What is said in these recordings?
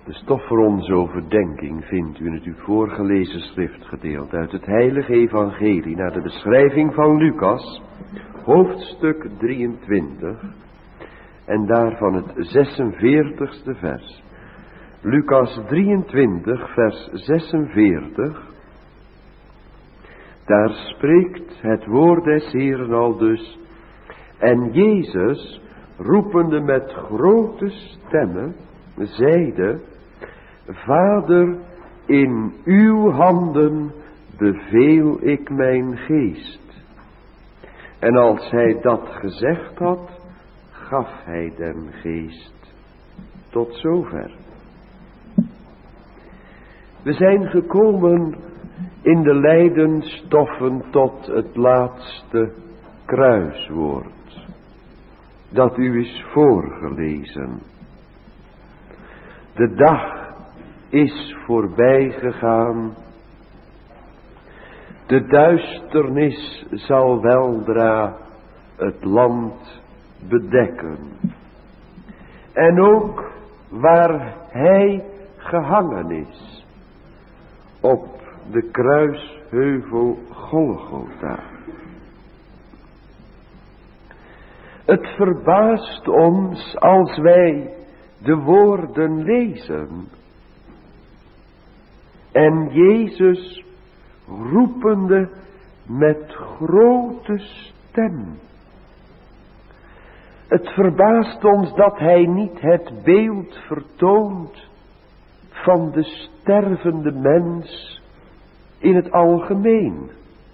De stof voor onze overdenking vindt u in het u voorgelezen schriftgedeelte uit het heilige evangelie naar de beschrijving van Lucas, hoofdstuk 23 en daarvan het 46ste vers. Lucas 23 vers 46, daar spreekt het woord des Heeren al dus: en Jezus, roepende met grote stemme, zeide: Vader, in uw handen beveel ik mijn geest. En als hij dat gezegd had, gaf hij den geest. Tot zover. We zijn gekomen in de lijdenstoffen tot het laatste kruiswoord, dat u is voorgelezen. De dag is voorbij gegaan. De duisternis zal weldra het land bedekken. En ook waar hij gehangen is, op de kruisheuvel Golgotha. Het verbaast ons als wij de woorden lezen: en Jezus, roepende met grote stem. Het verbaast ons dat hij niet het beeld vertoont van de stervende mens in het algemeen.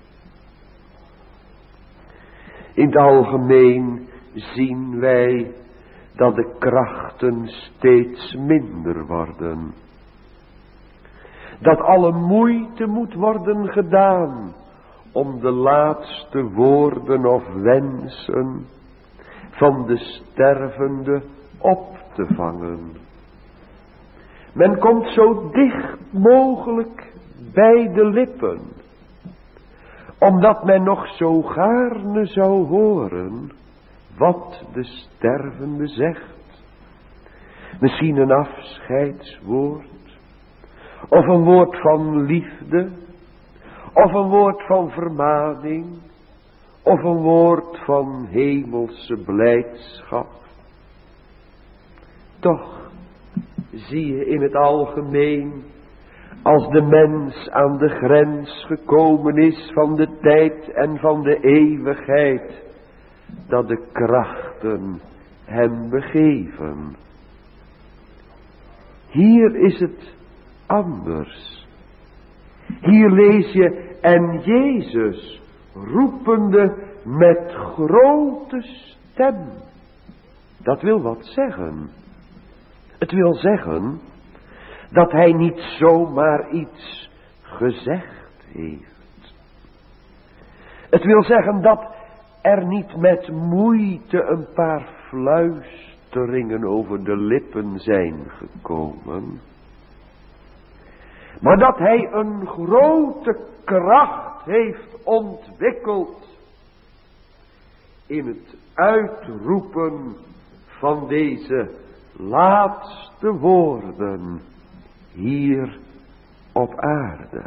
In het algemeen zien wij dat de krachten steeds minder worden. Dat alle moeite moet worden gedaan om de laatste woorden of wensen van de stervende op te vangen. Men komt zo dicht mogelijk bij de lippen, omdat men nog zo gaarne zou horen wat de stervende zegt. Misschien een afscheidswoord, of een woord van liefde, of een woord van vermaning, of een woord van hemelse blijdschap. Toch zie je in het algemeen, als de mens aan de grens gekomen is van de tijd en van de eeuwigheid, dat de krachten hem begeven. Hier is het anders. Hier lees je: en Jezus, roepende met grote stem. Dat wil wat zeggen. Het wil zeggen dat hij niet zomaar iets gezegd heeft. Het wil zeggen dat er niet met moeite een paar fluisteringen over de lippen zijn gekomen, maar dat hij een grote kracht heeft ontwikkeld in het uitroepen van deze laatste woorden hier op aarde.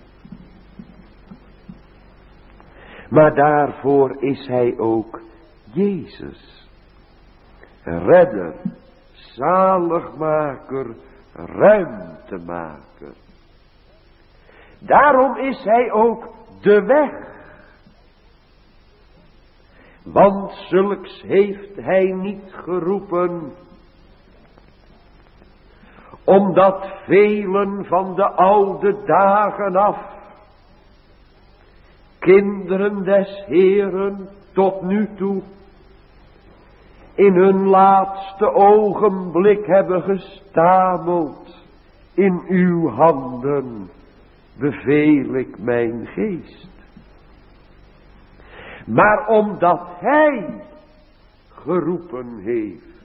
Maar daarvoor is hij ook Jezus, redder, zaligmaker, ruimtemaker. Daarom is hij ook de weg. Want zulks heeft hij niet geroepen, omdat velen van de oude dagen af, kinderen des Heeren tot nu toe, in hun laatste ogenblik hebben gestameld: in uw handen beveel ik mijn geest. Maar omdat hij geroepen heeft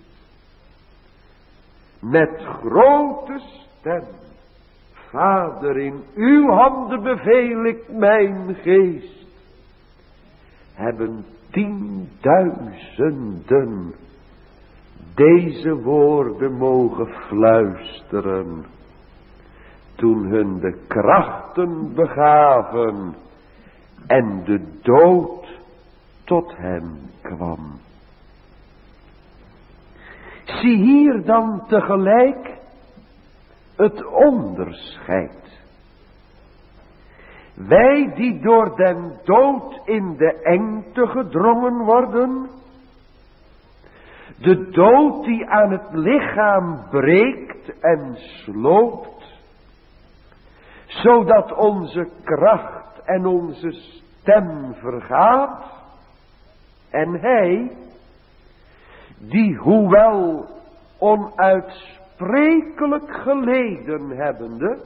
met grote stem: Vader, in uw handen beveel ik mijn geest, hebben 10.000 deze woorden mogen fluisteren, toen hun de krachten begaven en de dood tot hen kwam. Zie hier dan tegelijk het onderscheid. Wij die door den dood in de engte gedrongen worden, de dood die aan het lichaam breekt en sloopt, zodat onze kracht en onze stem vergaat, en hij, die hoewel onuitsprekelijk geleden hebbende,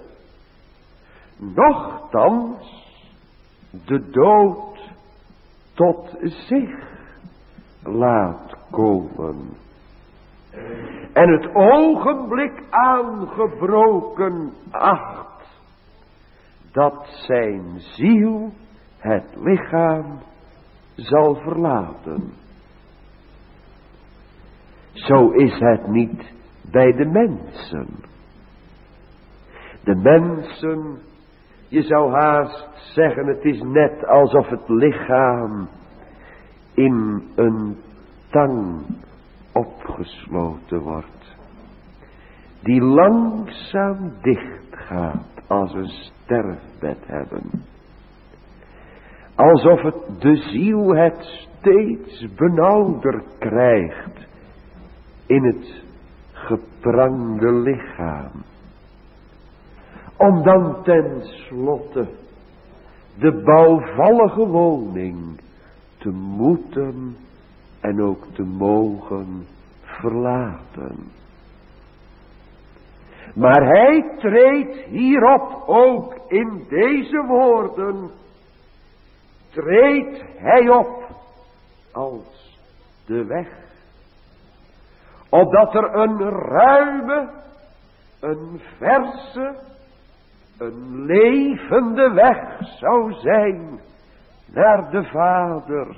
nochtans de dood tot zich laat komen en het ogenblik aangebroken acht, dat zijn ziel het lichaam zal verlaten. Zo is het niet bij de mensen. De mensen, je zou haast zeggen, het is net alsof het lichaam in een tang opgesloten wordt, die langzaam dicht gaat als een sterfbed hebben. Alsof het de ziel het steeds benauwder krijgt in het geprangde lichaam, om dan tenslotte de bouwvallige woning te moeten en ook te mogen verlaten. Maar hij treedt hierop ook in deze woorden, treedt hij op als de weg, opdat er een ruime, een verse, een levende weg zou zijn naar de Vader,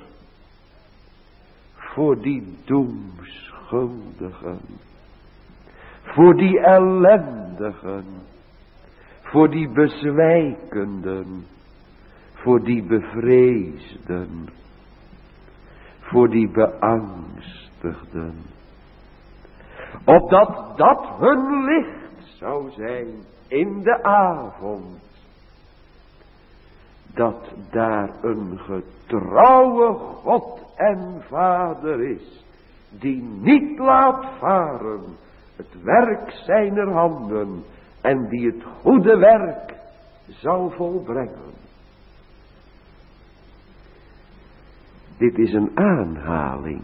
voor die doemschuldigen, voor die ellendigen, voor die bezwijkenden, voor die bevreesden, voor die beangstigden, opdat dat hun licht zou zijn in de avond, dat daar een getrouwe God en Vader is, die niet laat varen het werk zijner handen en die het goede werk zal volbrengen. Dit is een aanhaling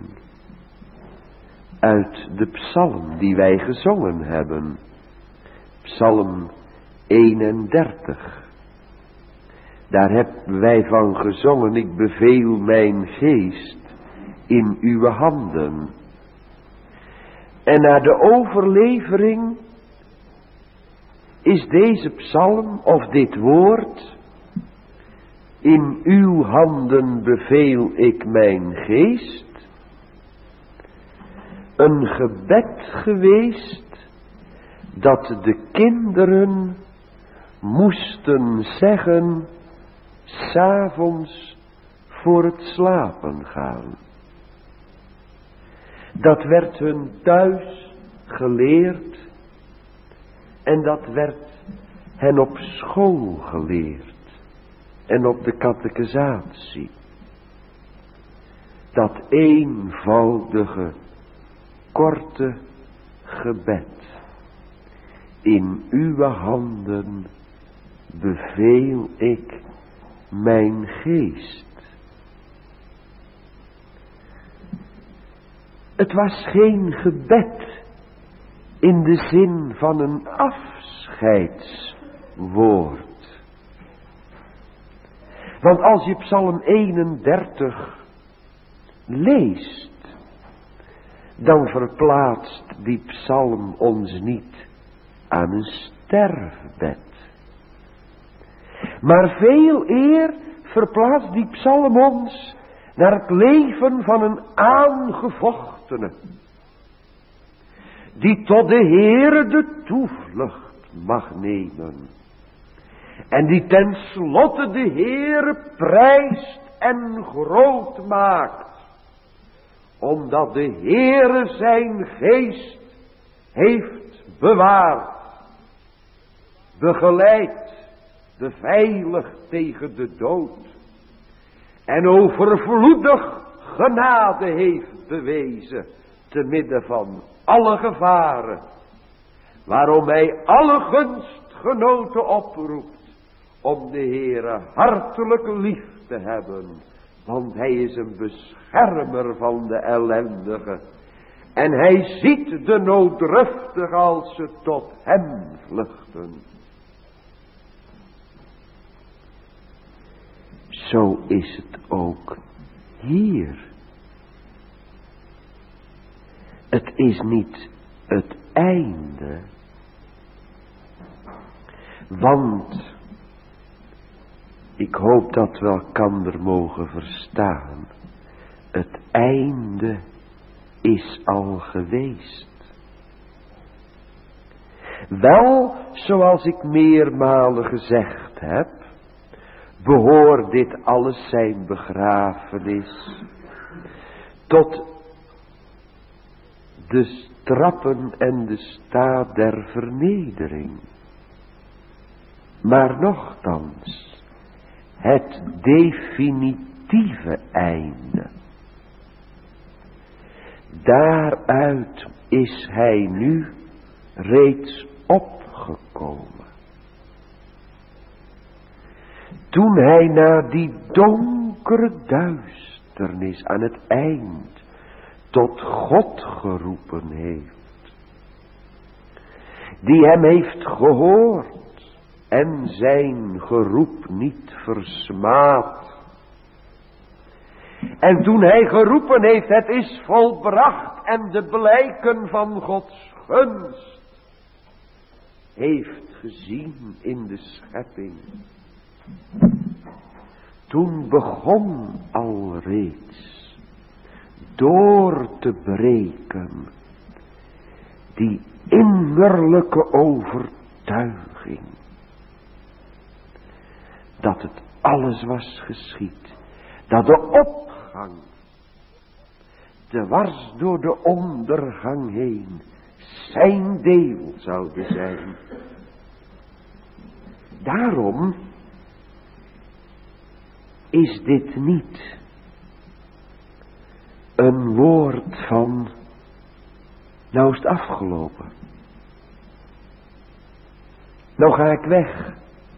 uit de psalm die wij gezongen hebben. Psalm 31. Daar hebben wij van gezongen, ik beveel mijn geest in uw handen. En na de overlevering is deze psalm of dit woord, in uw handen beveel ik mijn geest, een gebed geweest dat de kinderen moesten zeggen 's avonds voor het slapen gaan. Dat werd hun thuis geleerd en dat werd hen op school geleerd en op de catechisatie. Dat eenvoudige, korte gebed. In uw handen beveel ik mijn geest. Het was geen gebed in de zin van een afscheidswoord. Want als je Psalm 31 leest, dan verplaatst die psalm ons niet aan een sterfbed. Maar veel eer verplaatst die psalm ons naar het leven van een aangevochtene, die tot de Heere de toevlucht mag nemen. En die tenslotte de Heere prijst en groot maakt. Omdat de Heere zijn geest heeft bewaard. Begeleid, beveiligd tegen de dood. En overvloedig genade heeft bewezen. Te midden van alle gevaren. Waarom hij alle gunstgenoten oproept. Om de Heere hartelijk lief te hebben. Want hij is een beschermer van de ellendigen. En hij ziet de nooddruftig als ze tot hem vluchten. Zo is het ook hier. Het is niet het einde. Want ik hoop dat we elkander mogen verstaan. Het einde is al geweest. Wel, zoals ik meermalen gezegd heb, behoort dit alles zijn begrafenis tot de trappen en de staat der vernedering. Maar nochtans, het definitieve einde. Daaruit is hij nu reeds opgekomen. Toen hij na die donkere duisternis aan het eind tot God geroepen heeft. Die hem heeft gehoord en zijn geroep niet versmaad. En toen hij geroepen heeft, het is volbracht en de blijken van Gods gunst heeft gezien in de schepping. Toen begon alreeds door te breken die innerlijke overtuiging dat het alles was geschied, dat de opgang dwars door de ondergang heen zijn deel zouden zijn. Daarom is dit niet een woord van nou is het afgelopen. Nou ga ik weg.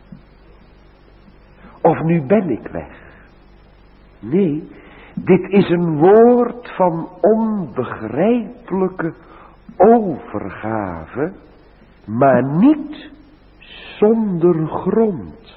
Of nu ben ik weg. Nee, dit is een woord van onbegrijpelijke overgave, maar niet zonder grond.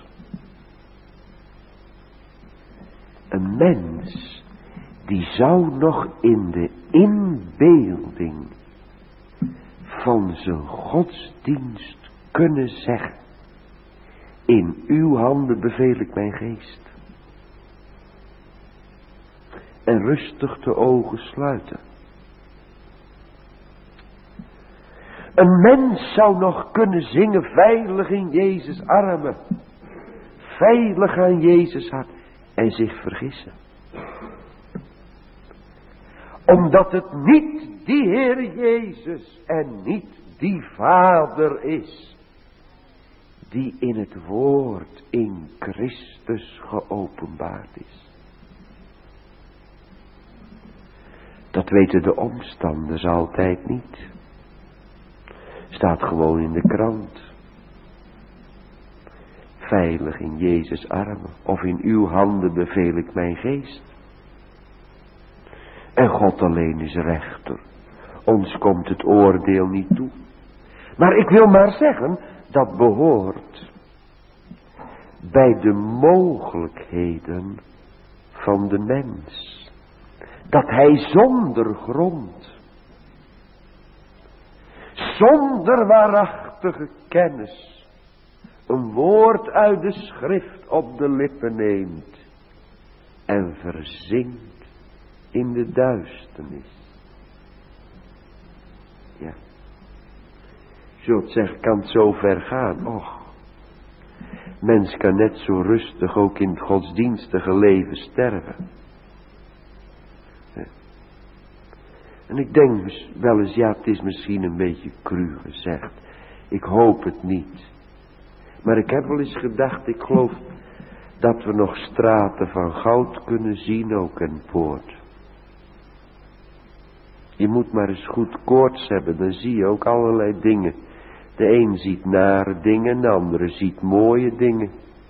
Een mens die zou nog in de inbeelding van zijn godsdienst kunnen zeggen: in uw handen beveel ik mijn geest. En rustig de ogen sluiten. Een mens zou nog kunnen zingen: veilig in Jezus' armen, veilig aan Jezus hart, en zich vergissen. Omdat het niet die Heer Jezus en niet die Vader is, die in het woord in Christus geopenbaard is. Dat weten de omstanders altijd niet. Staat gewoon in de krant. Veilig in Jezus' armen, of in uw handen beveel ik mijn geest. En God alleen is rechter. Ons komt het oordeel niet toe. Maar ik wil maar zeggen, dat behoort bij de mogelijkheden van de mens. Dat hij zonder grond, zonder waarachtige kennis, een woord uit de schrift op de lippen neemt en verzinkt in de duisternis. Ja, Zult zeggen, kan het zo ver gaan? Och, mens kan net zo rustig ook in het godsdienstige leven sterven. En ik denk wel eens, ja, het is misschien een beetje cru gezegd. Ik hoop het niet. Maar ik heb wel eens gedacht, ik geloof dat we nog straten van goud kunnen zien, ook een poort. Je moet maar eens goed koorts hebben, dan zie je ook allerlei dingen. De een ziet nare dingen, de andere ziet mooie dingen.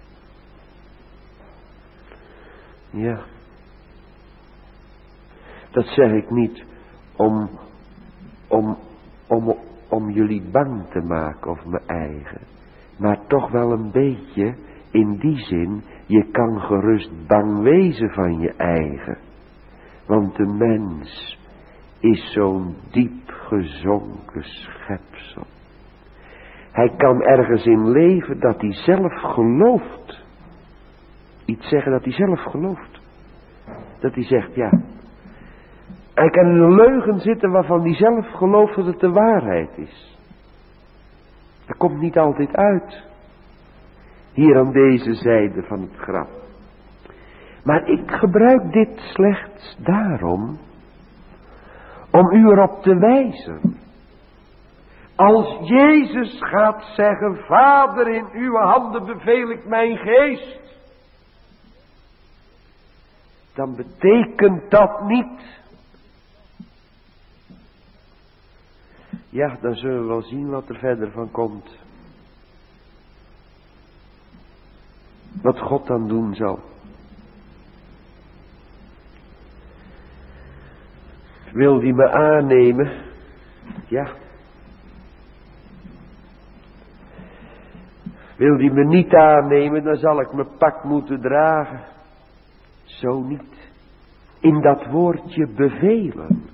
Ja. Dat zeg ik niet om jullie bang te maken of mijn eigen. Maar toch wel een beetje in die zin, je kan gerust bang wezen van je eigen. Want de mens is zo'n diep gezonken schepsel. Hij kan ergens in leven dat hij zelf gelooft. Iets zeggen dat hij zelf gelooft. Dat hij zegt, ja. Hij kan in een leugen zitten waarvan hij zelf gelooft dat het de waarheid is. Dat komt niet altijd uit. Hier aan deze zijde van het graf. Maar ik gebruik dit slechts daarom om u erop te wijzen. Als Jezus gaat zeggen, Vader, in uw handen beveel ik mijn geest. Dan betekent dat niet. Ja, dan zullen we wel zien wat er verder van komt. Wat God dan doen zal. Wil die me aannemen? Ja. Wil die me niet aannemen, dan zal ik mijn pak moeten dragen. Zo niet. In dat woordje bevelen.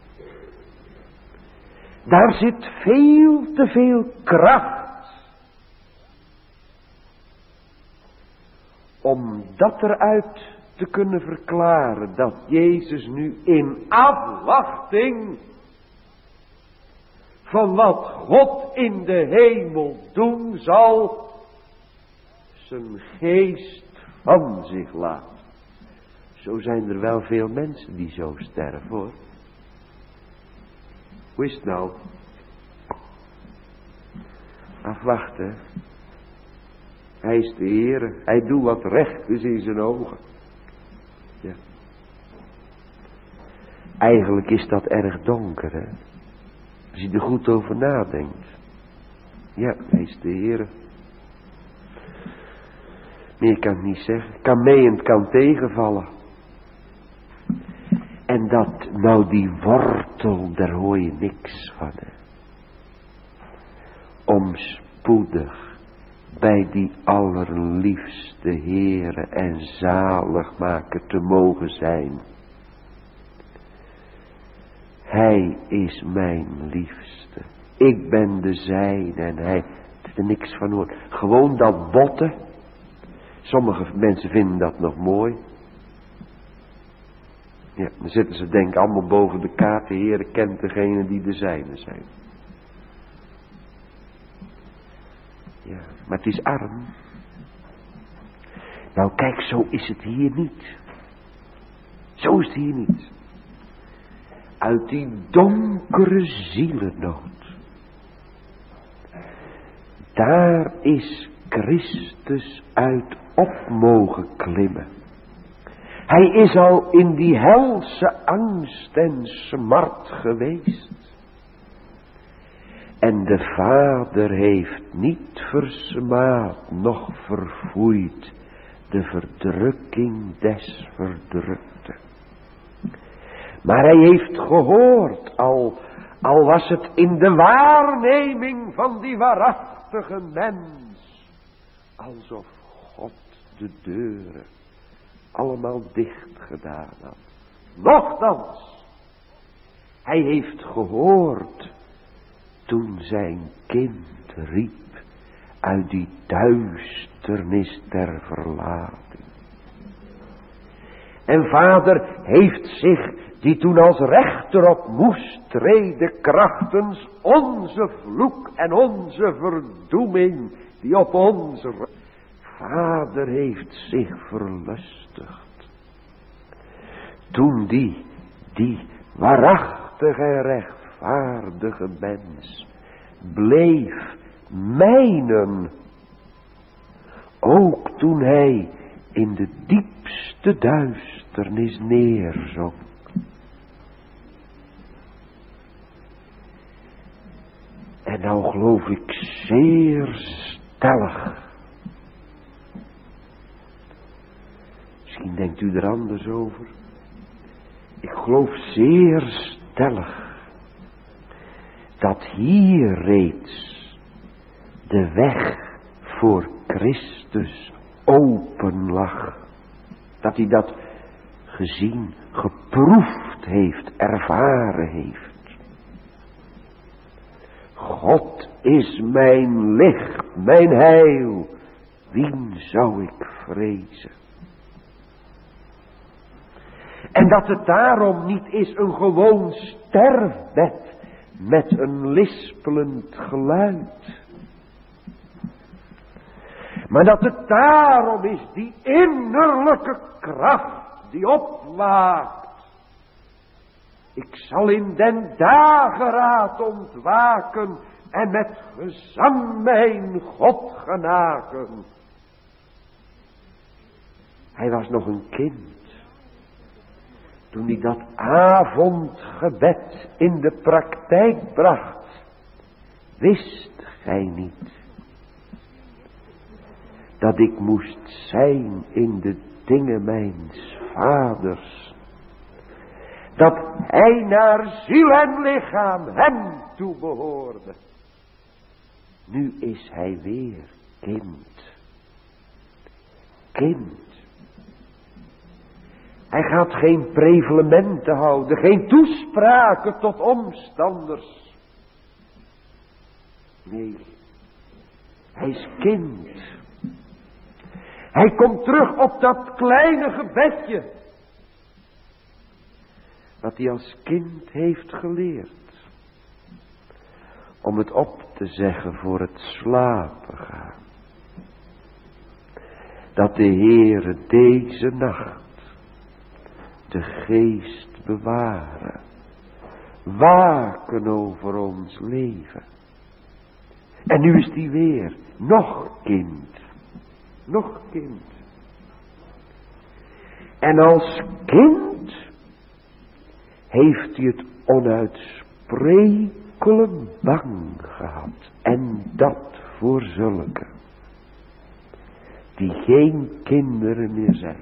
Daar zit veel te veel kracht. Om dat eruit te kunnen verklaren dat Jezus nu in afwachting van wat God in de hemel doen zal, zijn geest van zich laat. Zo zijn er wel veel mensen die zo sterven, hoor. Hoe is het nou? Afwachten. Hij is de Heere. Hij doet wat recht is in zijn ogen. Ja. Eigenlijk is dat erg donker, hè. Als je er goed over nadenkt. Ja, hij is de Heere. Meer kan ik niet zeggen. Kan mee en het kan tegenvallen. En dat, nou die wortel, daar hoor je niks van. Hè. Om spoedig bij die allerliefste Heere en zaligmaker te mogen zijn. Hij is mijn liefste. Ik ben de zijne en hij heeft er niks van hoort. Gewoon dat botten. Sommige mensen vinden dat nog mooi. Ja, dan zitten ze denk ik allemaal boven de kaart. De Heere kent degene die de zijne zijn. Ja, maar het is arm. Nou kijk, zo is het hier niet. Zo is het hier niet. Uit die donkere zielennood. Daar is Christus uit op mogen klimmen. Hij is al in die helse angst en smart geweest. En de Vader heeft niet versmaad, noch verfoeid de verdrukking des verdrukten. Maar hij heeft gehoord, al was het in de waarneming van die waarachtige mens, alsof God de deuren allemaal dicht gedaan had. Nochtans, hij heeft gehoord toen zijn kind riep uit die duisternis der verlating. En Vader heeft zich die toen als rechter op moest treden krachtens onze vloek en onze verdoeming, die op onze Vader heeft zich verlustigd. Toen die waarachtige en rechtvaardige mens bleef mijnen, ook toen hij in de diepste duisternis neerzonk. En nou geloof ik zeer stellig. Misschien denkt u er anders over. Ik geloof zeer stellig dat hier reeds de weg voor Christus open lag. Dat hij dat gezien, geproefd heeft, ervaren heeft. God is mijn licht, mijn heil. Wien zou ik vrezen? En dat het daarom niet is een gewoon sterfbed met een lispelend geluid. Maar dat het daarom is die innerlijke kracht die opwaakt. Ik zal in den dageraad ontwaken en met gezang mijn God genaken. Hij was nog een kind toen hij dat avondgebed in de praktijk bracht. Wist gij niet dat ik moest zijn in de dingen mijns vaders, dat hij naar ziel en lichaam hem toebehoorde. Nu is hij weer kind. Kind. Hij gaat geen prevelementen houden, geen toespraken tot omstanders. Nee, hij is kind. Hij komt terug op dat kleine gebedje, wat hij als kind heeft geleerd. Om het op te zeggen voor het slapen gaan. Dat de Heere deze nacht de geest bewaren. Waken over ons leven. En nu is hij weer nog kind. Nog kind. En als kind heeft hij het onuitsprekelijk bang gehad. En dat voor zulke die geen kinderen meer zijn.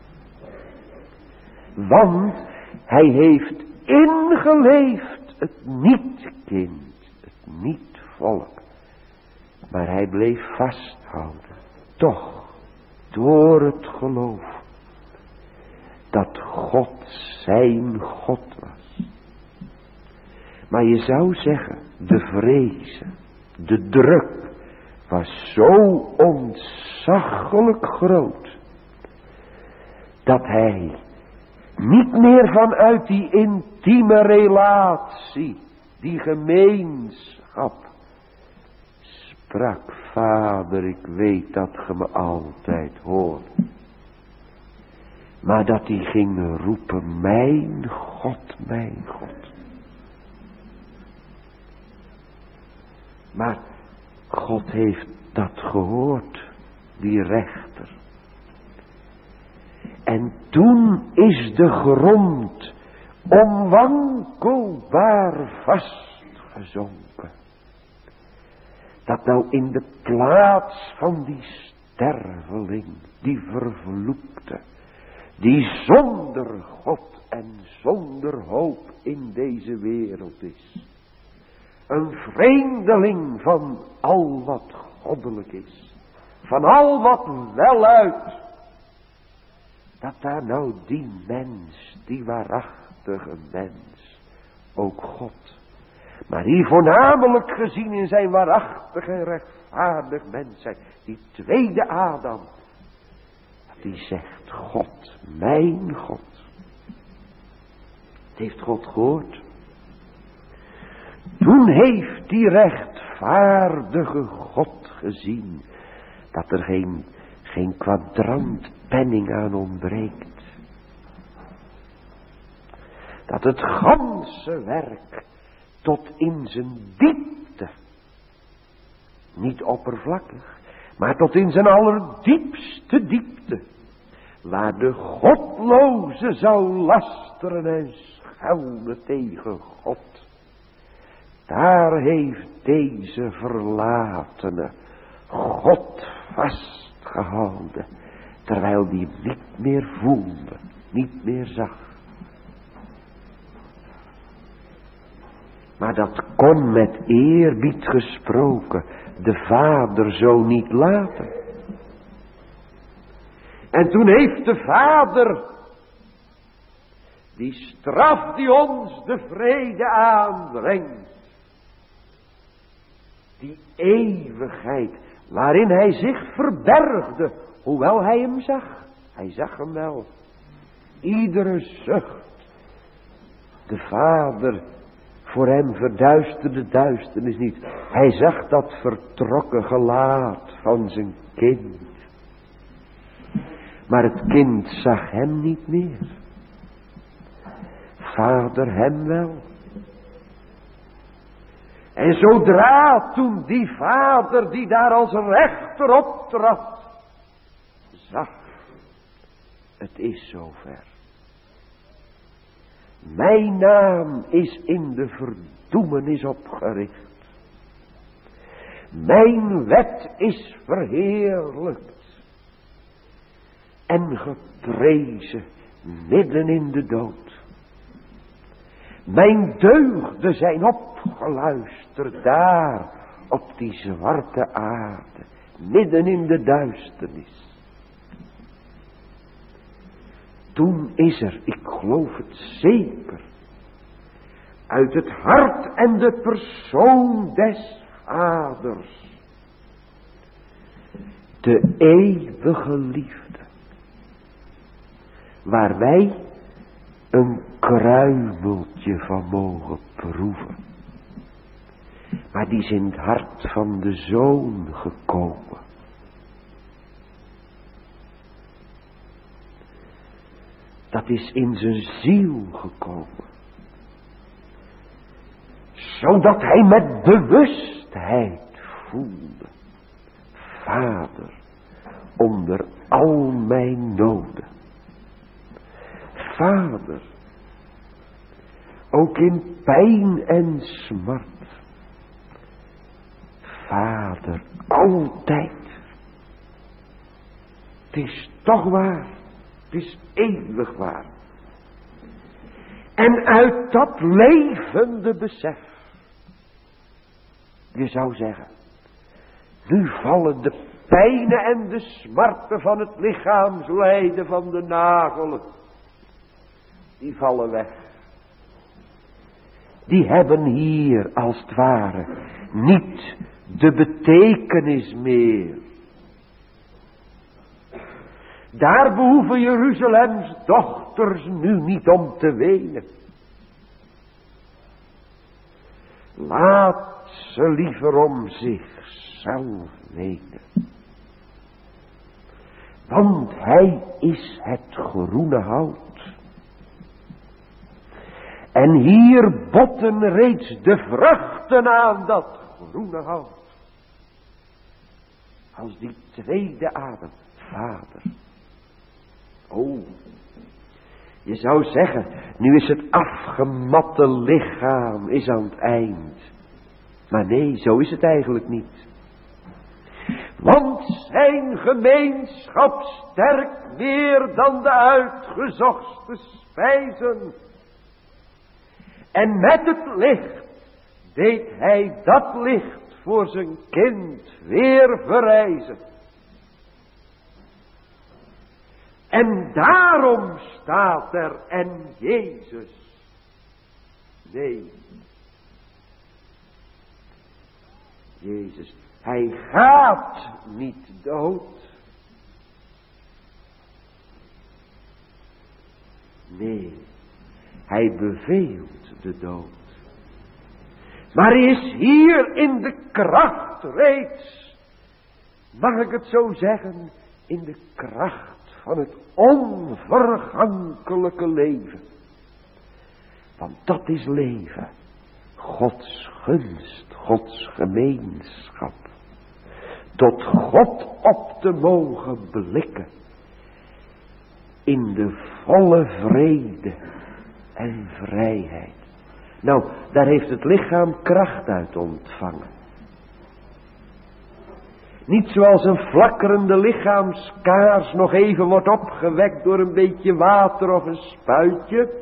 Want hij heeft ingeleefd het niet-kind, het niet-volk. Maar hij bleef vasthouden, toch, door het geloof, dat God zijn God was. Maar je zou zeggen, de vrezen, de druk was zo ontzaglijk groot, dat hij niet meer vanuit die intieme relatie, die gemeenschap, sprak: Vader, ik weet dat ge me altijd hoort. Maar dat hij ging roepen: mijn God, mijn God. Maar God heeft dat gehoord, die rechter. En toen is de grond onwankelbaar vastgezonken. Dat nou in de plaats van die sterveling, die vervloekte, die zonder God en zonder hoop in deze wereld is. Een vreemdeling van al wat goddelijk is. Van al wat weluit. Dat daar nou die mens, die waarachtige mens, ook God, maar hier voornamelijk gezien in zijn waarachtig en rechtvaardig mens zijn, die tweede Adam, die zegt: God, mijn God. Het heeft God gehoord. Toen heeft die rechtvaardige God gezien dat er geen kwadrant penning aan ontbreekt. Dat het ganse werk tot in zijn diepte, niet oppervlakkig, maar tot in zijn allerdiepste diepte, waar de godloze zou lasteren en schelden tegen God, daar heeft deze verlatene God vastgehouden, terwijl die niet meer voelde, niet meer zag. Maar dat kon met eerbied gesproken de Vader zo niet laten. En toen heeft de Vader die straf die ons de vrede aanbrengt, die eeuwigheid waarin hij zich verbergde, hoewel hij hem zag. Hij zag hem wel. Iedere zucht. De Vader, voor hem verduisterde duisternis niet. Hij zag dat vertrokken gelaat van zijn kind. Maar het kind zag hem niet meer. Vader hem wel. En zodra toen die Vader die daar als rechter optrad, zag, het is zover. Mijn naam is in de verdoemenis opgericht. Mijn wet is verheerlijkt en geprezen midden in de dood. Mijn deugden zijn opgeluisterd daar op die zwarte aarde, midden in de duisternis. Toen is er, ik geloof het zeker, uit het hart en de persoon des Vaders, de eeuwige liefde, waar wij een kruimeltje van mogen proeven. Maar die is in het hart van de Zoon gekomen. Dat is in zijn ziel gekomen. Zodat hij met bewustheid voelde. Vader, onder al mijn noden. Vader, ook in pijn en smart. Vader, altijd. Het is toch waar. Het is eeuwig waar. En uit dat levende besef, je zou zeggen, nu vallen de pijnen en de smarten van het lichaamslijden van de nagelen, die vallen weg. Die hebben hier als het ware niet de betekenis meer. Daar behoeven Jeruzalems dochters nu niet om te wenen. Laat ze liever om zichzelf wenen. Want hij is het groene hout. En hier botten reeds de vruchten aan dat groene hout. Als die tweede adem, Vader. Oh, je zou zeggen, nu is het afgematte lichaam is aan het eind. Maar nee, zo is het eigenlijk niet. Want zijn gemeenschap sterkt meer dan de uitgezochte spijzen. En met het licht deed hij dat licht voor zijn kind weer verrijzen. En daarom staat er, en Jezus, nee, Jezus, hij gaat niet dood. Nee, Hij beveelt de dood. Maar hij is hier in de kracht reeds. Mag ik het zo zeggen? In de kracht van het onvergankelijke leven. Want dat is leven. Gods gunst, Gods gemeenschap. Tot God op te mogen blikken. In de volle vrede en vrijheid. Nou, daar heeft het lichaam kracht uit ontvangen. Niet zoals een flakkerende lichaamskaars nog even wordt opgewekt door een beetje water of een spuitje.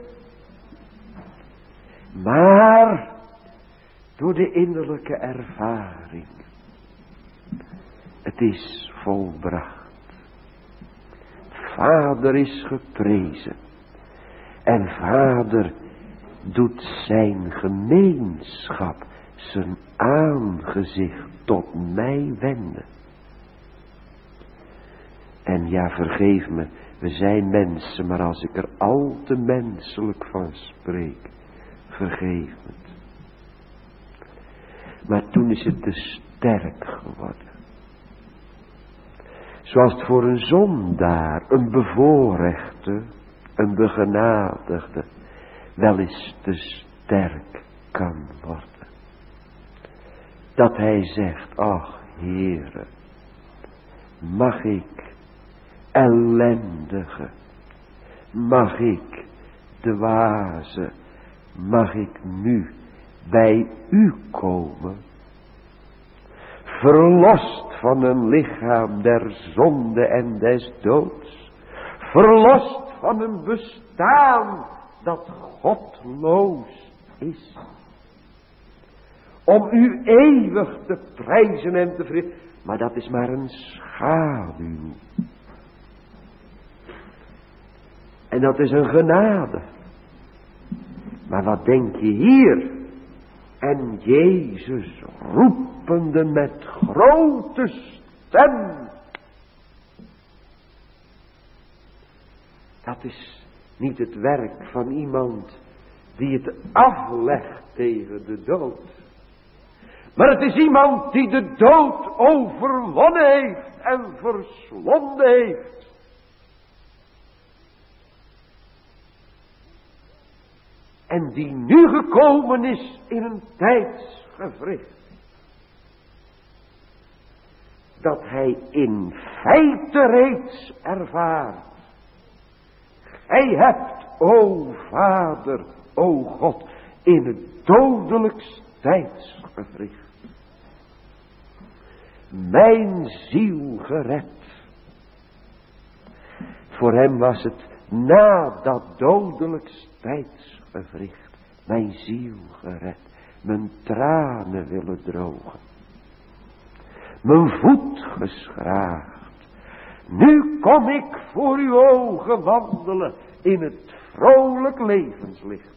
Maar door de innerlijke ervaring. Het is volbracht. Vader is geprezen. En Vader doet zijn gemeenschap, zijn aangezicht tot mij wenden. En ja, vergeef me, we zijn mensen, maar als ik er al te menselijk van spreek, vergeef het. Maar toen is het te sterk geworden. Zoals het voor een zondaar, een bevoorrechte, een begenadigde, wel eens te sterk kan worden. Dat hij zegt, ach Heere, mag ik ellendige, mag ik dwaze, mag ik nu bij u komen, verlost van een lichaam der zonde en des doods, verlost van een bestaan dat godloos is, om u eeuwig te prijzen en te vrezen, maar dat is maar een schaduw. En dat is een genade. Maar wat denk je hier? En Jezus roepende met grote stem. Dat is niet het werk van iemand die het aflegt tegen de dood. Maar het is iemand die de dood overwonnen heeft en verslonden heeft. En die nu gekomen is in een tijdsgewricht. Dat hij in feite reeds ervaart. Gij hebt, o Vader, o God, in het dodelijkst tijdsgewricht mijn ziel gered. Voor hem was het na dat dodelijkst tijdsgewricht mijn ziel gered. Mijn tranen willen drogen. Mijn voet geschraagd. Nu kom ik voor uw ogen wandelen in het vrolijk levenslicht.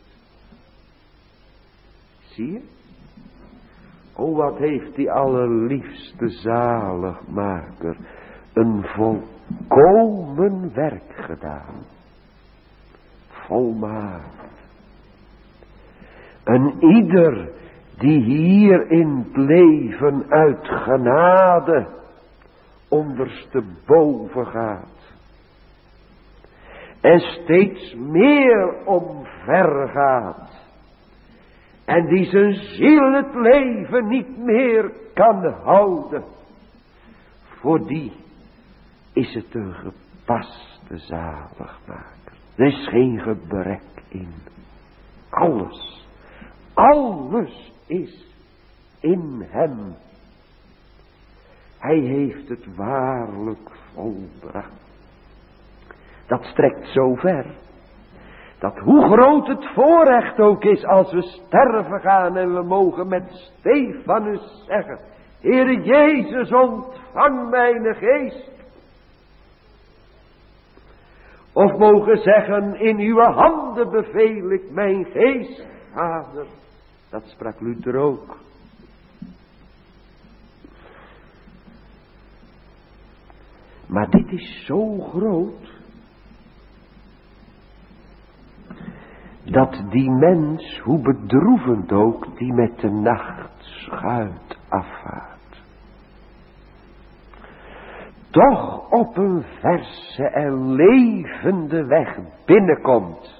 Zie je? O, wat heeft die allerliefste zaligmaker een volkomen werk gedaan. Volmaakt. En ieder die hier in het leven uit genade ondersteboven gaat. En steeds meer omver gaat. En die zijn ziel het leven niet meer kan houden. Voor die is het een gepaste zaligmaker. Er is geen gebrek in. Alles is in hem. Hij heeft het waarlijk volbracht. Dat strekt zo ver. Dat hoe groot het voorrecht ook is als we sterven gaan en we mogen met Stefanus zeggen: Heere Jezus, ontvang mijn geest. Of mogen zeggen: in uw handen beveel ik mijn geest, Vader. Dat sprak Luther ook. Maar dit is zo groot. dat die mens, hoe bedroevend ook, die met de nachtschuit afvaart, toch op een verse en levende weg binnenkomt.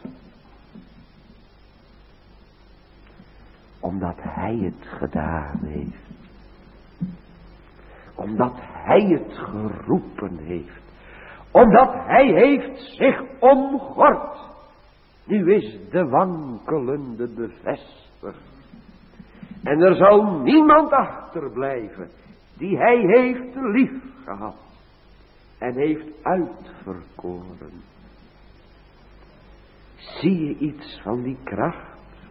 Omdat hij het gedaan heeft. Omdat hij het geroepen heeft. Omdat hij heeft zich omgord. Nu is de wankelende bevestigd. En er zal niemand achterblijven die hij heeft lief gehad. En heeft uitverkoren. Zie je iets van die kracht?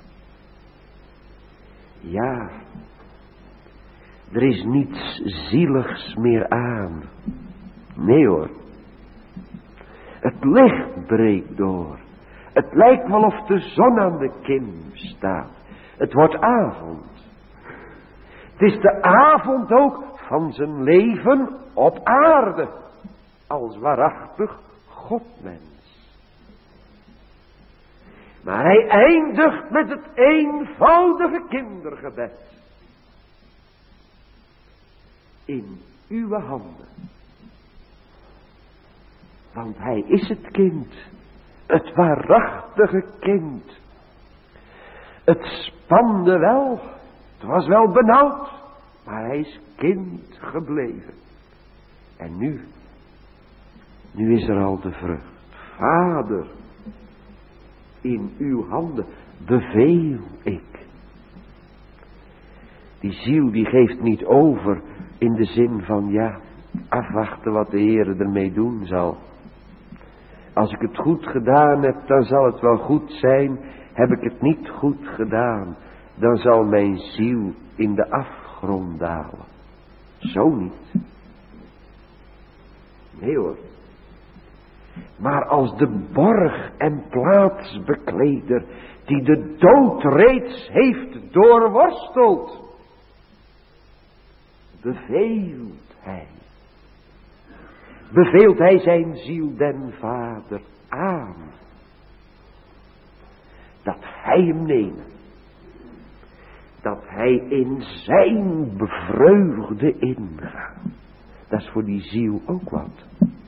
Ja, er is niets zieligs meer aan. Nee hoor. Het licht breekt door. Het lijkt wel of de zon aan de kim staat. Het wordt avond. Het is de avond ook van zijn leven op aarde. Als waarachtig Godmens. Maar hij eindigt met het eenvoudige kindergebed. In uw handen. Want hij is het kind. Het waarachtige kind. Het spande wel. Het was wel benauwd. Maar hij is kind gebleven. En nu is er al de vrucht. Vader, in uw handen beveel ik. Die ziel die geeft niet over in de zin van ja, afwachten wat de Heer ermee doen zal. Als ik het goed gedaan heb, dan zal het wel goed zijn. Heb ik het niet goed gedaan, dan zal mijn ziel in de afgrond dalen. Zo niet. Nee hoor. Maar als de borg en plaatsbekleder die de dood reeds heeft doorworsteld, beveelt hij zijn ziel den Vader aan, dat hij hem neemt, dat hij in zijn vreugde ingaat. Dat is voor die ziel ook wat.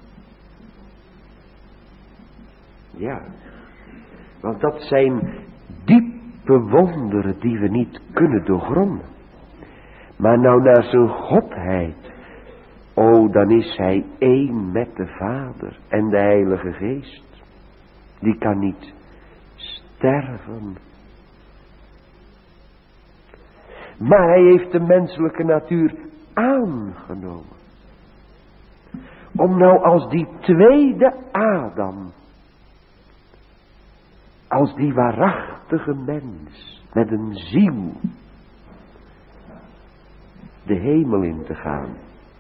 Ja, want dat zijn diepe wonderen die we niet kunnen doorgronden. Maar nou naar zijn Godheid, dan is hij één met de Vader en de Heilige Geest. Die kan niet sterven. Maar hij heeft de menselijke natuur aangenomen. Om nou als die tweede Adam, als die waarachtige mens met een ziel de hemel in te gaan.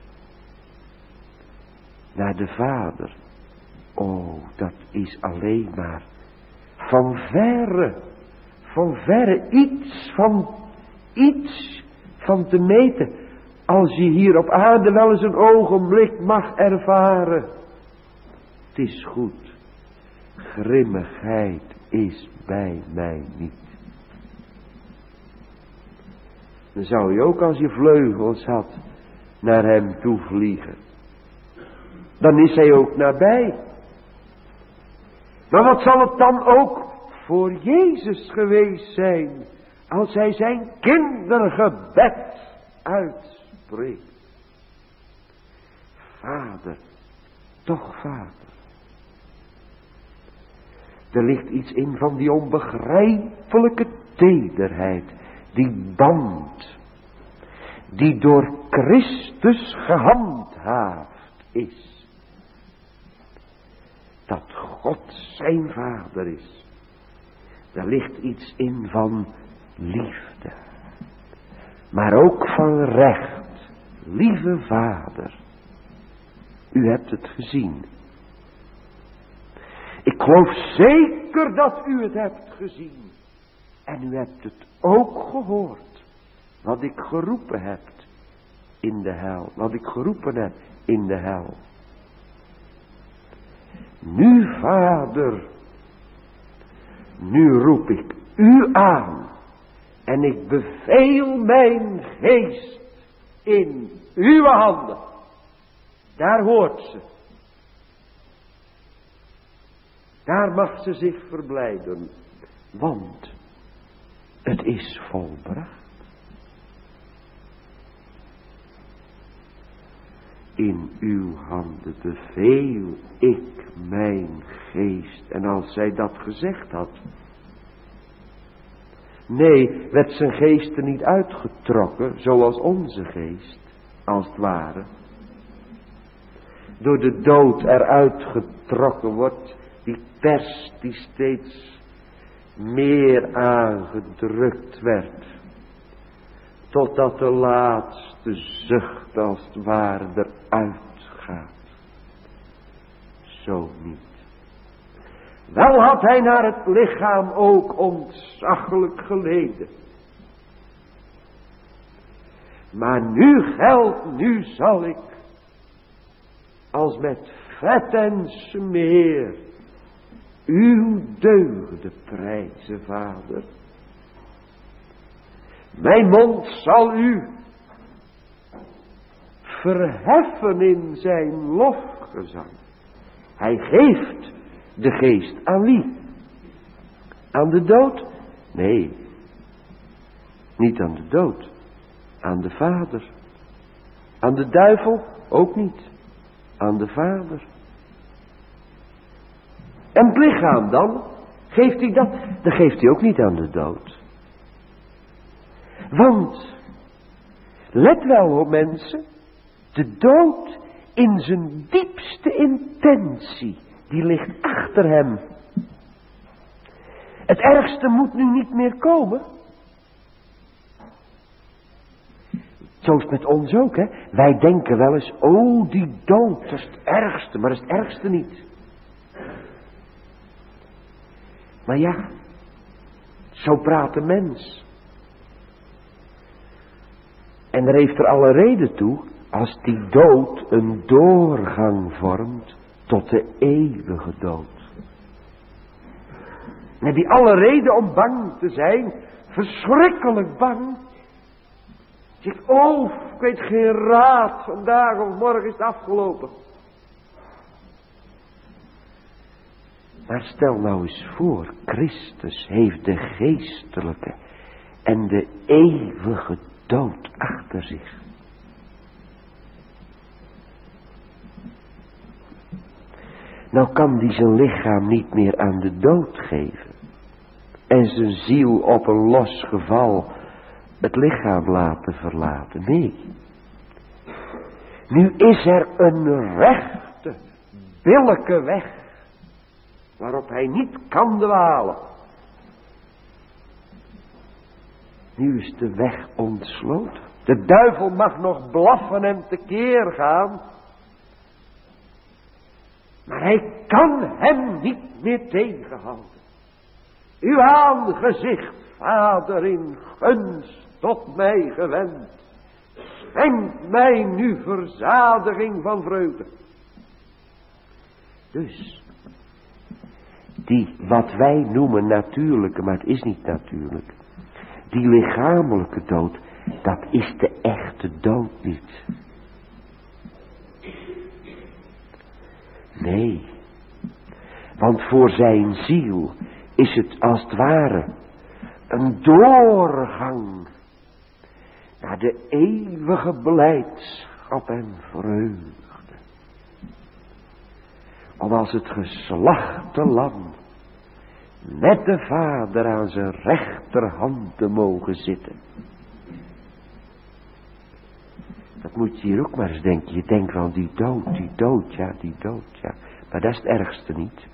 Naar de Vader. Dat is alleen maar van verre iets van te meten. Als je hier op aarde wel eens een ogenblik mag ervaren. Het is goed. Grimmigheid is bij mij niet. Dan zou je ook als je vleugels had naar hem toe vliegen. Dan is hij ook nabij. Maar wat zal het dan ook voor Jezus geweest zijn als hij zijn kindergebed uitspreekt. Vader, toch Vader. Er ligt iets in van die onbegrijpelijke tederheid, die band, die door Christus gehandhaafd is. Dat God zijn Vader is. Er ligt iets in van liefde. Maar ook van recht. Lieve Vader. U hebt het gezien. Ik geloof zeker dat u het hebt gezien. En u hebt het ook gehoord. Wat ik geroepen heb in de hel. Wat ik geroepen heb in de hel. Nu, Vader, Nu roep ik u aan en ik beveel mijn geest in uw handen. Daar hoort ze. Daar mag ze zich verblijden, want het is volbracht. In uw handen beveel ik mijn geest. En als zij dat gezegd had. Nee, werd zijn geest er niet uitgetrokken, zoals onze geest, als het ware. Door de dood eruit getrokken wordt, die pers die steeds meer aangedrukt werd. Totdat de laatste zucht als het ware eruit gaat. Zo niet. Wel had hij naar het lichaam ook ontzaglijk geleden. Maar nu geldt, nu zal ik als met vet en smeer uw deugden prijzen, Vader. Mijn mond zal u verheffen in zijn lofgezang. Hij geeft de geest aan wie? Aan de dood? Nee, niet aan de dood. Aan de Vader. Aan de duivel? Ook niet. Aan de Vader. En het lichaam dan? Geeft hij dat? Dat geeft hij ook niet aan de dood. Want, let wel op mensen, de dood in zijn diepste intentie, die ligt achter hem. Het ergste moet nu niet meer komen. Zo is het met ons ook, hè. Wij denken wel eens, oh die dood, dat is het ergste, maar dat is het ergste niet. Maar ja, zo praat de mens. En er heeft er alle reden toe, als die dood een doorgang vormt tot de eeuwige dood. En heb je alle reden om bang te zijn, verschrikkelijk bang. Je zegt, oh, ik weet geen raad, vandaag of morgen is het afgelopen. Maar stel nou eens voor, Christus heeft de geestelijke en de eeuwige dood achter zich. Nou kan die zijn lichaam niet meer aan de dood geven. En zijn ziel op een los geval het lichaam laten verlaten. Nee. Nu is er een rechte, billijke weg. Waarop hij niet kan dwalen. Nu is de weg ontsloten. De duivel mag nog blaffen en tekeer gaan. Maar hij kan hem niet meer tegenhouden. Uw aangezicht, Vader, in gunst tot mij gewend. Schenk mij nu verzadiging van vreugde. Dus, die wat wij noemen natuurlijke, maar het is niet natuurlijk. Die lichamelijke dood, dat is de echte dood niet. Nee, want voor zijn ziel is het als het ware een doorgang naar de eeuwige blijdschap en vreugde. Om als het geslachte lam met de Vader aan zijn rechterhand te mogen zitten. Dat moet je hier ook maar eens denken. Je denkt wel die dood, ja. Maar dat is het ergste niet.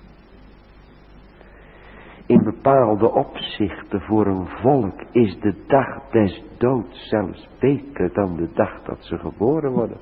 In bepaalde opzichten voor een volk is de dag des doods zelfs beter dan de dag dat ze geboren worden.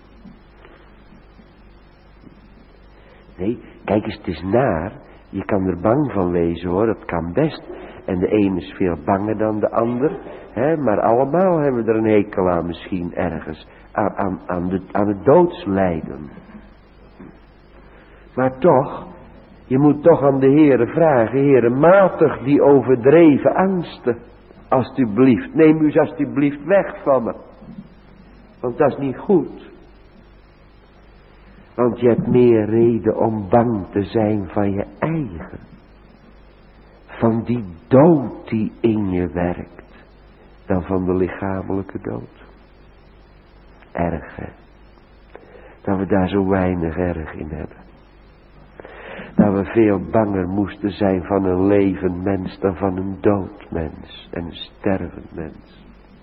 Nee, kijk eens, het is naar. Je kan er bang van wezen hoor, dat kan best. En de een is veel banger dan de ander. Hè? Maar allemaal hebben we er een hekel aan misschien ergens. Aan het doodslijden. Maar toch, Je moet toch aan de Heere vragen, Heere, matig die overdreven angsten. Alsjeblieft, neem u ze alsjeblieft weg van me. Want dat is niet goed. Want je hebt meer reden om bang te zijn van je eigen. Van die dood die in je werkt. Dan van de lichamelijke dood. Erg, hè. Dat we daar zo weinig erg in hebben. Dat we veel banger moesten zijn van een levend mens dan van een dood mens en een stervend mens.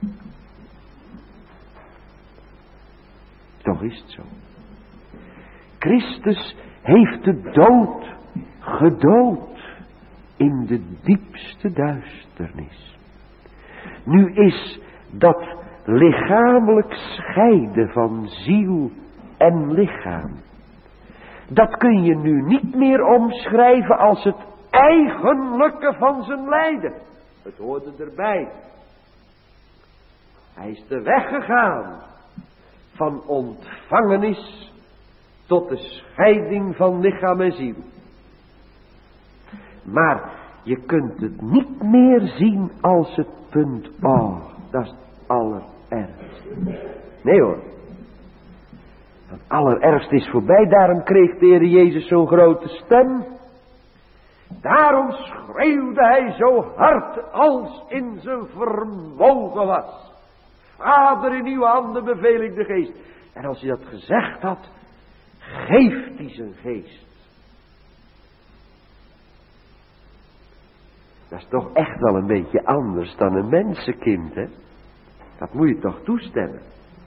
Toch is het zo. Christus heeft de dood gedood in de diepste duisternis. Nu is dat lichamelijk scheiden van ziel en lichaam. Dat kun je nu niet meer omschrijven als het eigenlijke van zijn lijden. Het hoorde erbij. Hij is de weg gegaan van ontvangenis tot de scheiding van lichaam en ziel. Maar je kunt het niet meer zien als het punt. Oh, dat is het allerergste. Nee hoor. Het allerergste is voorbij. Daarom kreeg de Heer Jezus zo'n grote stem. Daarom schreeuwde hij zo hard als in zijn vermogen was. Vader, in uw handen beveel ik de geest. En als hij dat gezegd had, geeft hij zijn geest. Dat is toch echt wel een beetje anders dan een mensenkind, hè? Dat moet je toch toestemmen.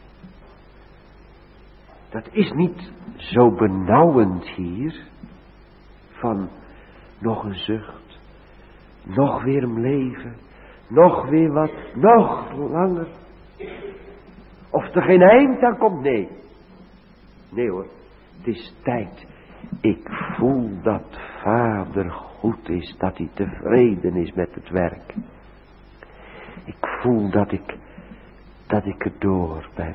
Dat is niet zo benauwend hier. Van nog een zucht. Nog weer een leven. Nog weer wat. Nog langer. Of er geen eind aan komt. Nee. Nee hoor. Het is tijd. Ik voel dat Vader goed is. Dat hij tevreden is met het werk. Ik voel dat ik erdoor ben.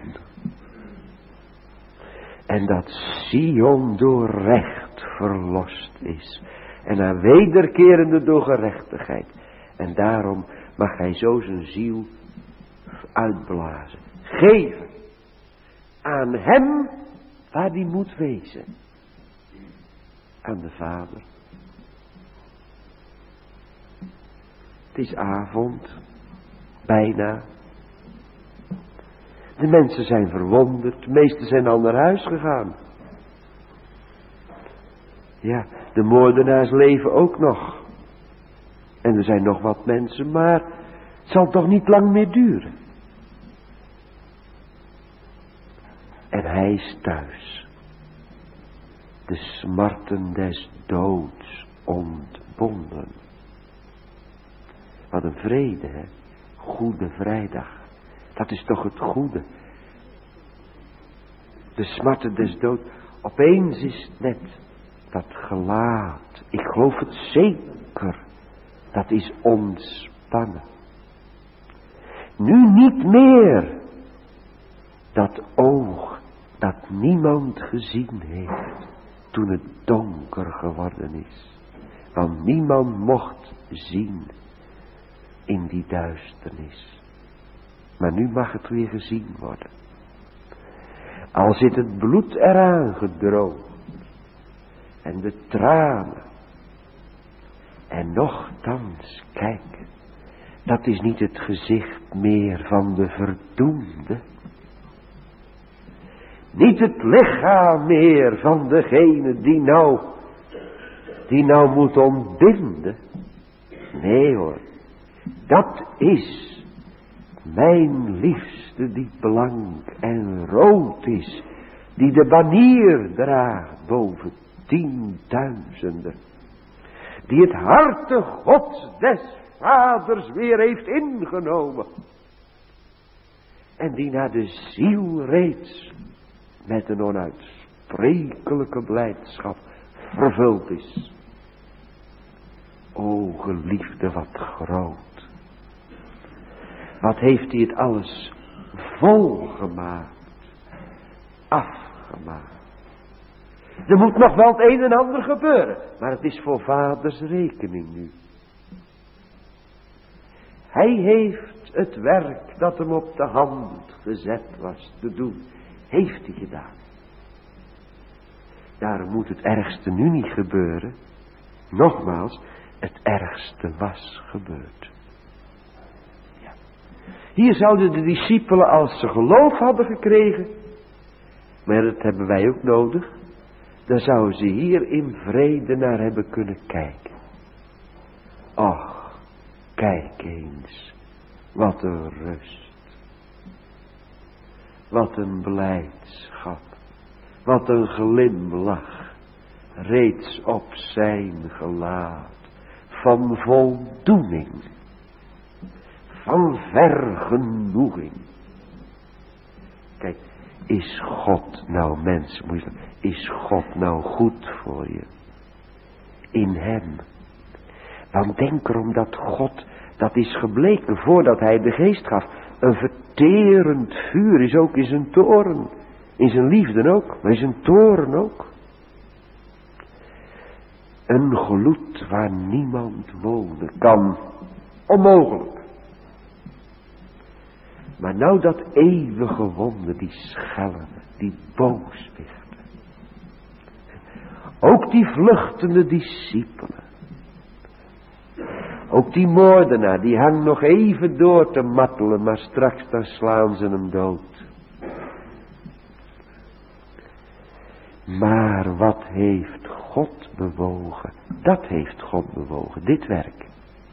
En dat Sion door recht verlost is. En haar wederkerende door gerechtigheid. En daarom mag hij zo zijn ziel uitblazen. Geven. Aan hem waar die moet wezen. Aan de Vader. Het is avond. Bijna. De mensen zijn verwonderd. De meesten zijn al naar huis gegaan. Ja, de moordenaars leven ook nog. En er zijn nog wat mensen, maar het zal toch niet lang meer duren. En hij is thuis. De smarten des doods ontbonden. Wat een vrede, hè. Goede Vrijdag. Dat is toch het goede. De smarten des doods. Opeens is het net dat gelaat. Ik geloof het zeker. Dat is ontspannen. Nu niet meer. Dat oog dat niemand gezien heeft. Toen het donker geworden is. Want niemand mocht zien in die duisternis. Maar nu mag het weer gezien worden. Al zit het bloed eraan gedroogd. En de tranen. En nochtans, kijk. Dat is niet het gezicht meer van de verdoemde. Niet het lichaam meer van degene die nou moet ontbinden. Nee hoor. Dat is mijn liefste die blank en rood is. Die de banier draagt boven 10.000. Die het harte Gods des Vaders weer heeft ingenomen. En die naar de ziel reeds met een onuitsprekelijke blijdschap vervuld is. O geliefde, wat groot. Wat heeft hij het alles volgemaakt. Afgemaakt. Er moet nog wel het een en ander gebeuren. Maar het is voor vaders rekening nu. Hij heeft het werk dat hem op de hand gezet was te doen. Heeft hij gedaan. Daarom moet het ergste nu niet gebeuren. Nogmaals, het ergste was gebeurd. Ja. Hier zouden de discipelen, als ze geloof hadden gekregen, maar dat hebben wij ook nodig, dan zouden ze hier in vrede naar hebben kunnen kijken. Och, kijk eens, wat een rust. Wat een blijdschap. Wat een glimlach, reeds op zijn gelaat, van voldoening, van vergenoeging. Kijk, is God nou mens, is God nou goed voor je? In hem. Want denk erom dat God, dat is gebleken voordat hij de geest gaf, een verterend vuur is ook in zijn toorn. In zijn liefde ook, maar in zijn toorn ook. Een gloed waar niemand wonen kan. Onmogelijk. Maar nou dat eeuwige wonder, die schellen, die booswichten. Ook die vluchtende discipelen. Ook die moordenaar, die hangt nog even door te mattelen, maar straks dan slaan ze hem dood. Maar wat heeft God bewogen? Dat heeft God bewogen, dit werk.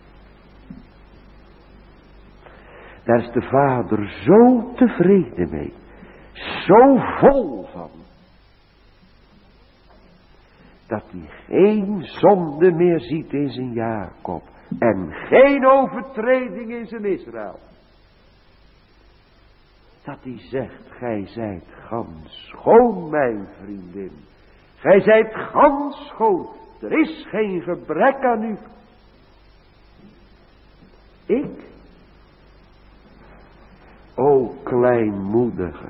Daar is de Vader zo tevreden mee. Zo vol van. Dat hij geen zonde meer ziet in zijn Jacob. En geen overtreding in zijn Israël. Dat hij zegt, gij zijt gans schoon, mijn vriendin. Gij zijt gans schoon. Er is geen gebrek aan u. Ik? O kleinmoedige.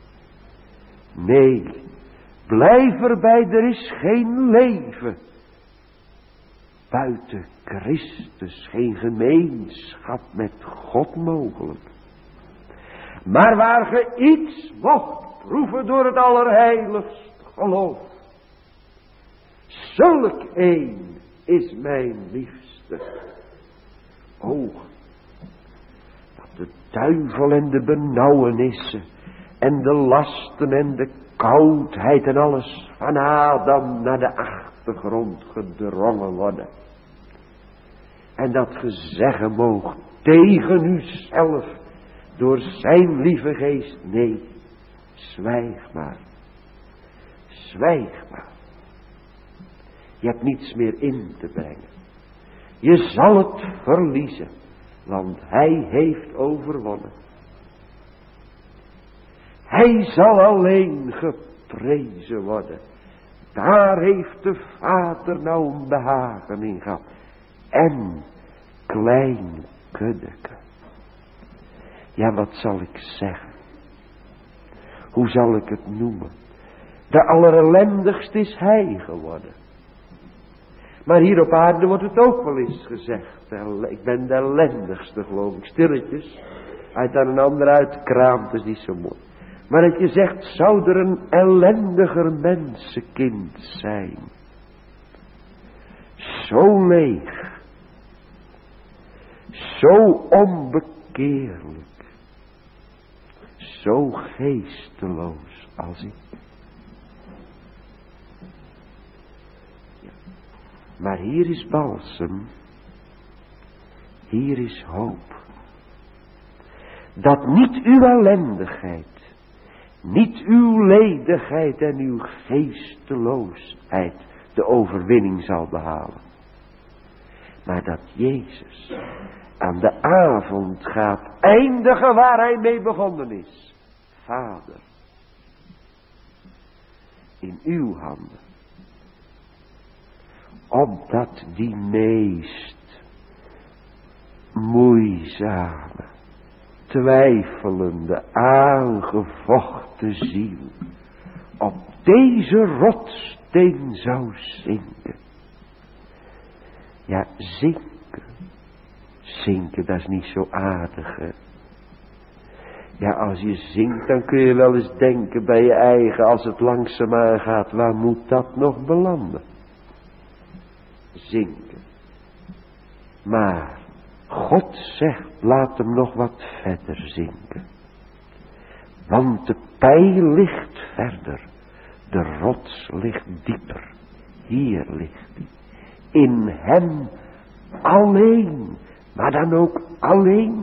Nee, blijf erbij, er is geen leven. Buiten Christus geen gemeenschap met God mogelijk. Maar waar ge iets mocht proeven door het allerheiligst geloof. Zulk een is mijn liefste. O, dat de duivel en de benauwenissen en de lasten en de koudheid en alles van Adam naar de achtergrond gedrongen worden. En dat ge zeggen moogt tegen uzelf door zijn lieve geest, nee, zwijg maar. Zwijg maar. Je hebt niets meer in te brengen. Je zal het verliezen, want hij heeft overwonnen. Hij zal alleen geprezen worden. Daar heeft de Vader nou een behagen in gehad. En klein kuddeke. Ja, wat zal ik zeggen? Hoe zal ik het noemen? De allerellendigste is hij geworden. Maar hier op aarde wordt het ook wel eens gezegd. Ik ben de ellendigste, geloof ik. Stilletjes. Uit aan een ander uitkraamt, is niet zo mooi. Maar dat je zegt, zou er een ellendiger mensenkind zijn? Zo leeg. Zo onbekeerlijk. Zo geesteloos als ik. Ja. Maar hier is balsem. Hier is hoop. Dat niet uw ellendigheid, niet uw ledigheid en uw geesteloosheid de overwinning zal behalen. Maar dat Jezus aan de avond gaat eindigen waar hij mee begonnen is. Vader, in uw handen. Opdat die meest moeizame, twijfelende, aangevochten ziel op deze rots meteen zou zinken. Ja, zinken, dat is niet zo aardig, hè. Ja, als je zinkt, dan kun je wel eens denken bij je eigen, als het langzaamaan gaat, waar moet dat nog belanden? Zinken. Maar God zegt, laat hem nog wat verder zinken. Want de pijl ligt verder, de rots ligt dieper. Hier ligt hij. In hem alleen, maar dan ook alleen.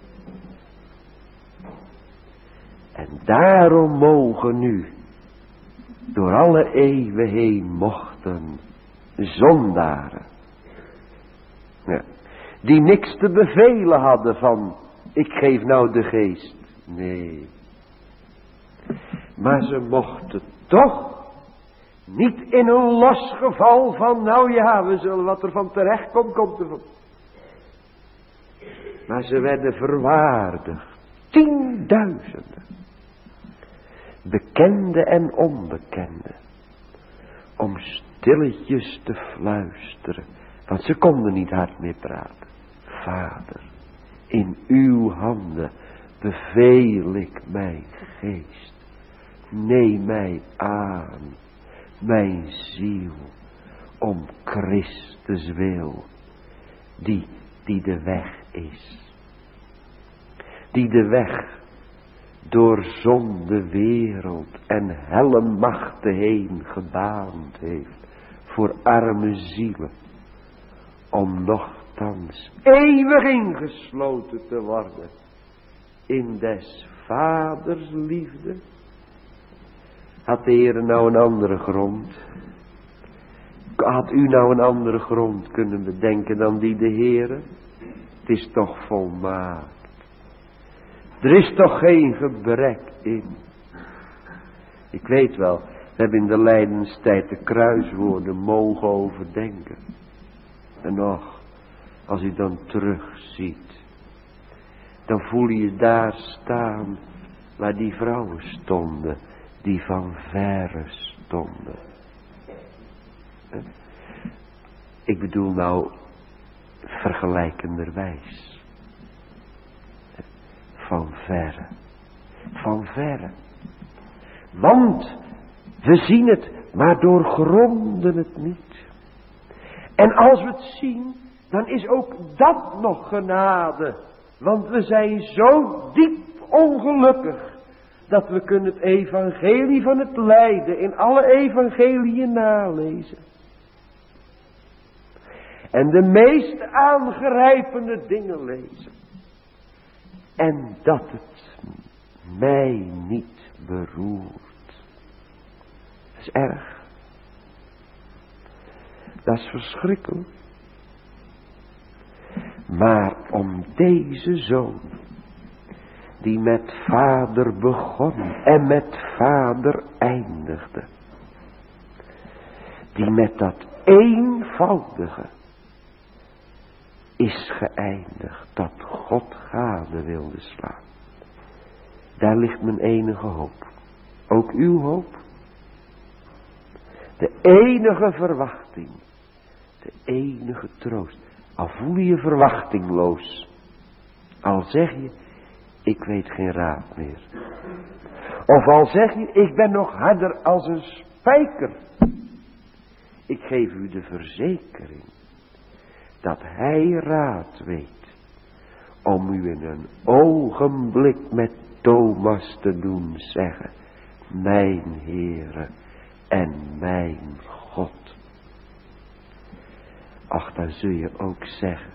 En daarom mogen nu, door alle eeuwen heen mochten, zondaren, ja, die niks te bevelen hadden van, ik geef nou de geest. Nee. Maar ze mochten toch niet in een los geval van, nou ja, we zullen wat er van terecht komt, komt er van. Maar ze werden verwaardigd. 10.000. Bekende en onbekende. Om stilletjes te fluisteren. Want ze konden niet hard meer praten. Vader, in uw handen beveel ik mijn geest. Neem mij aan, mijn ziel, om Christus wil, die de weg is. Die de weg door zonde wereld en helle machten heen gebaand heeft voor arme zielen, om nochtans eeuwig ingesloten te worden in des vaders liefde. Had de Heer nou een andere grond? Had u nou een andere grond kunnen bedenken dan die de Heere? Het is toch volmaakt. Er is toch geen gebrek in. Ik weet wel, we hebben in de lijdenstijd de kruiswoorden mogen overdenken. En nog, als u dan terugziet, dan voel je daar staan waar die vrouwen stonden, die van verre stonden. Ik bedoel nou vergelijkenderwijs. Van verre. Van verre. Want we zien het, maar doorgronden het niet. En als we het zien, dan is ook dat nog genade. Want we zijn zo diep ongelukkig, dat we kunnen het evangelie van het lijden in alle evangeliën nalezen. En de meest aangrijpende dingen lezen. En dat het mij niet beroert. Dat is erg. Dat is verschrikkelijk. Maar om deze zoon, die met vader begon en met vader eindigde, die met dat eenvoudige is geëindigd, dat God gade wilde slaan. Daar ligt mijn enige hoop. Ook uw hoop. De enige verwachting. De enige troost. Al voel je je verwachtingloos. Al zeg je, ik weet geen raad meer. Of al zeg je, ik ben nog harder als een spijker. Ik geef u de verzekering dat hij raad weet om u in een ogenblik met Thomas te doen zeggen, mijn Heere en mijn God. Ach, dan zul je ook zeggen,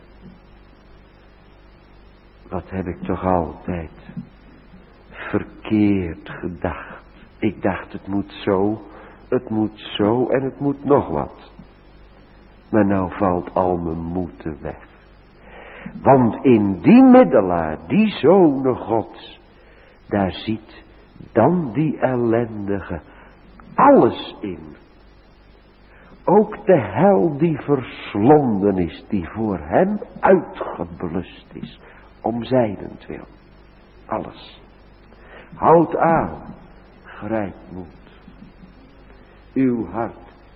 wat heb ik toch altijd verkeerd gedacht. Ik dacht het moet zo en het moet nog wat. Maar nou valt al mijn moed weg. Want in die middelaar, die zonen Gods, daar ziet dan die ellendige alles in. Ook de hel die verslonden is, die voor hem uitgeblust is, om zijnentwil. Alles. Houd aan, grijp moed. Uw hart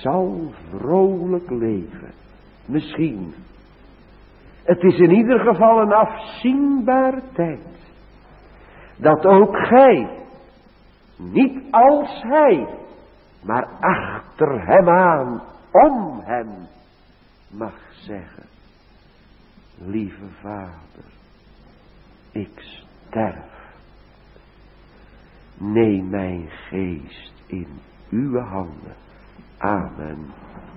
zal vrolijk leven. Misschien. Het is in ieder geval een afzienbare tijd. Dat ook gij, niet als hij, maar achter hem aan, om hem, mag zeggen: lieve Vader, ik sterf. Neem mijn geest in uw handen. Amen.